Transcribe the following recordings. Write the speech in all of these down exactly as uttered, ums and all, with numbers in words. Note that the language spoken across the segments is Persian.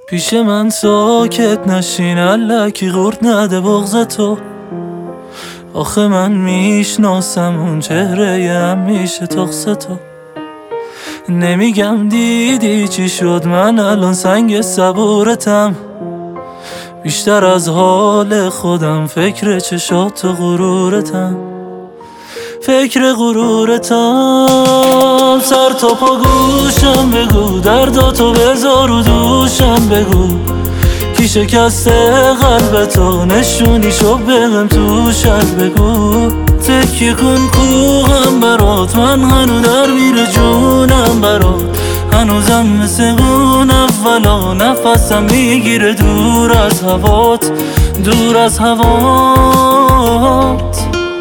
پیش من ساکت نشین، الکی قورت نده بغض تو. آخه من میشناسم اون چهره همیشه تخص تو. نمیگم دیدی چی شد، من الان سنگ صبورتم. بیشتر از حال خودم فکر چشات و غرورتم. فکر غرورتم. سر تا پا گوشم بگو، درداتو بذار و دوشم بگو. کی شکسته قلب تو، نشونیشو بهم تو شب بگو. تکیه کن کوهم برات، من هنو در میره جونم برات. هنوزم مثل اون اولا نفسم میگیره دور از هوات، دور از هوات.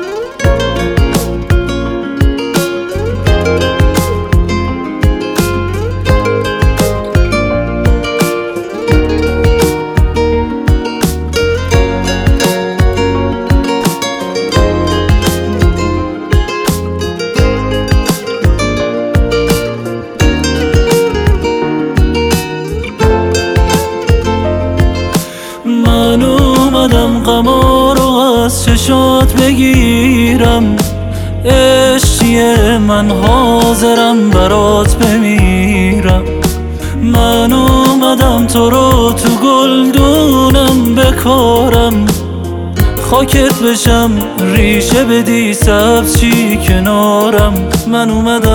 من اومدم غما رو از چشات بگیرم. عشقیه من حاضرم برات بمیرم. من اومدم تو رو تو گلدونم بکارم. خاکت بشم ریشه بدی سبز چی کنارم. من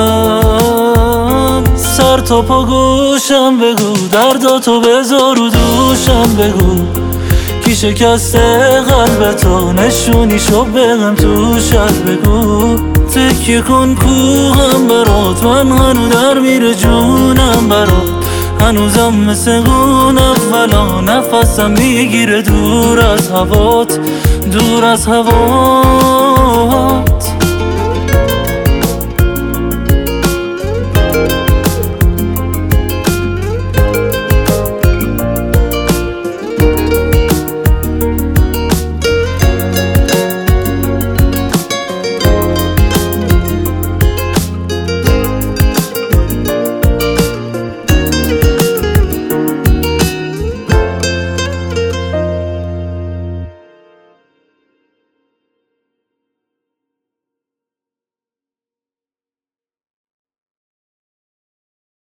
اومدم سر تا پا گوشم بگو، درداتو بذار و دوشم بگو. کی شکسته قلب تو، نشونیشو بهم تو شب بگو. تکیه کن کوهم برات، من هنو در میره جونم برات. هنوزم مثل اون اولا نفسم میگیره دور از هوات، دور از هوات.